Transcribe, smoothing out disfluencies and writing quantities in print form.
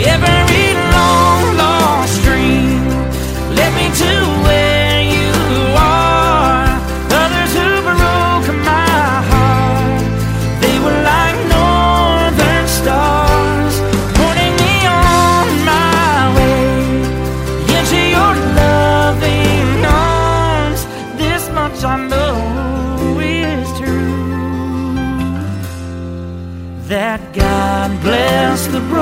Every long lost dream led me to where you are. Others who broke my heart, they were like northern stars, pointing me on my way into your loving arms. This much I know is true, that God bless the broken